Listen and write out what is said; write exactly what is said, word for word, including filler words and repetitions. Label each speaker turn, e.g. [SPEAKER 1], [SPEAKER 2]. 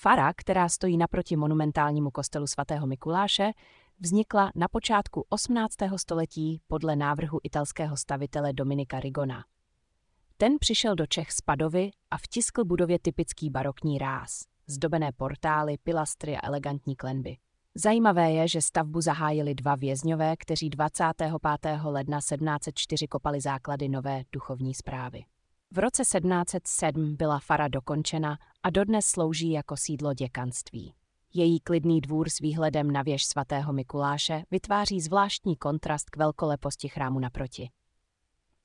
[SPEAKER 1] Fara, která stojí naproti monumentálnímu kostelu svatého Mikuláše, vznikla na počátku osmnáctého století podle návrhu italského stavitele Dominika Rigona. Ten přišel do Čech z Padovy a vtiskl budově typický barokní ráz, zdobené portály, pilastry a elegantní klenby. Zajímavé je, že stavbu zahájili dva vězňové, kteří dvacátého pátého ledna sedmnáct set čtyři kopali základy nové duchovní správy. V roce sedmnáct set sedm byla fara dokončena a dodnes slouží jako sídlo děkanství. Její klidný dvůr s výhledem na věž svatého Mikuláše vytváří zvláštní kontrast k velkoleposti chrámu naproti.